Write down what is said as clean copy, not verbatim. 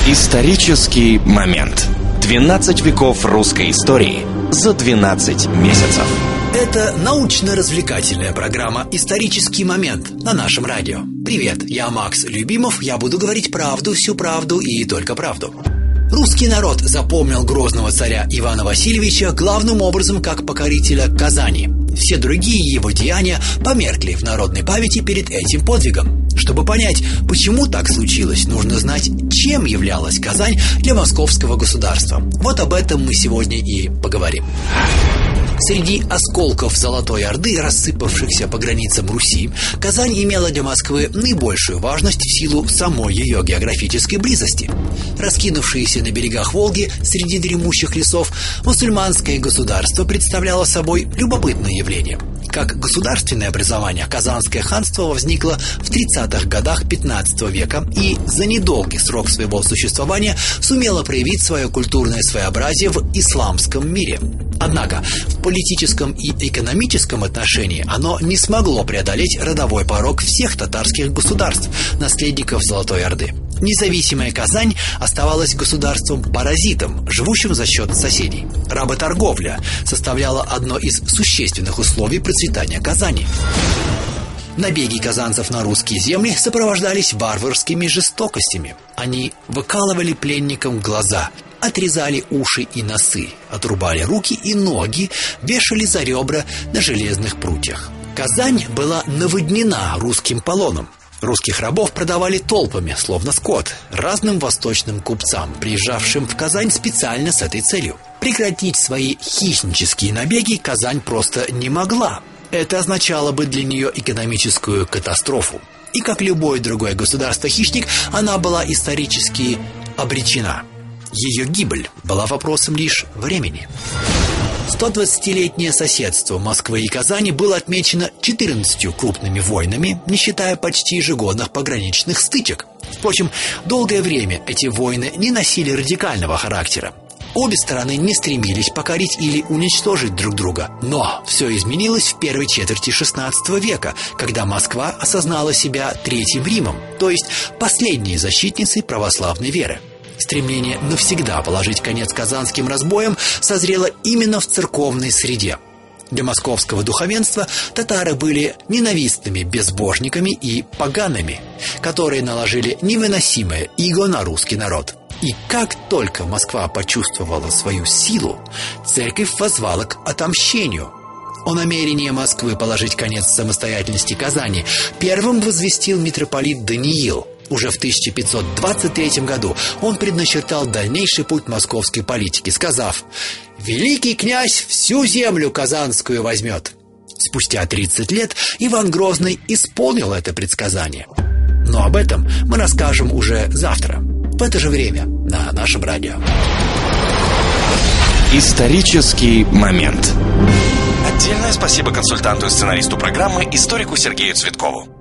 Исторический момент. 12 веков русской истории за 12 месяцев. Это научно-развлекательная программа «Исторический момент» на нашем радио. Привет, я Макс Любимов, я буду говорить правду, всю правду и только правду. Русский народ запомнил грозного царя Ивана Васильевича главным образом как покорителя Казани. Все другие его деяния померкли в народной памяти перед этим подвигом. Чтобы понять, почему так случилось, нужно знать, чем являлась Казань для московского государства. Вот об этом мы сегодня и поговорим. Среди осколков Золотой Орды, рассыпавшихся по границам Руси, Казань имела для Москвы наибольшую важность в силу самой ее географической близости. Раскинувшееся на берегах Волги среди дремучих лесов, мусульманское государство представляло собой любопытное явление. Как государственное образование Казанское ханство возникло в 30-х годах 15 века и за недолгий срок своего существования сумело проявить свое культурное своеобразие в исламском мире. Однако в политическом и экономическом отношении оно не смогло преодолеть родовой порог всех татарских государств, наследников Золотой Орды. Независимая Казань оставалась государством-паразитом, живущим за счет соседей. Работорговля составляла одно из существенных условий процветания Казани. Набеги казанцев на русские земли сопровождались варварскими жестокостями. Они выкалывали пленникам глаза, отрезали уши и носы, отрубали руки и ноги, вешали за ребра на железных прутьях. Казань была наводнена русским полоном. Русских рабов продавали толпами, словно скот, разным восточным купцам, приезжавшим в Казань специально с этой целью. Прекратить свои хищнические набеги Казань просто не могла. Это означало бы для нее экономическую катастрофу. И как любое другое государство-хищник, она была исторически обречена. Ее гибель была вопросом лишь времени. 120-летнее соседство Москвы и Казани было отмечено 14 крупными войнами, не считая почти ежегодных пограничных стычек. Впрочем, долгое время эти войны не носили радикального характера. Обе стороны не стремились покорить или уничтожить друг друга. Но все изменилось в первой четверти XVI века, когда Москва осознала себя Третьим Римом, то есть последней защитницей православной веры. Стремление навсегда положить конец казанским разбоям созрело именно в церковной среде. Для московского духовенства татары были ненавистными безбожниками и погаными, которые наложили невыносимое иго на русский народ. И как только Москва почувствовала свою силу, церковь воззвала к отомщению. О намерении Москвы положить конец самостоятельности Казани первым возвестил митрополит Даниил. Уже в 1523 году он предначертал дальнейший путь московской политики, сказав: «Великий князь всю землю казанскую возьмет». Спустя 30 лет Иван Грозный исполнил это предсказание. Но об этом мы расскажем уже завтра, в это же время, на нашем радио. Исторический момент. Отдельное спасибо консультанту и сценаристу программы, историку Сергею Цветкову.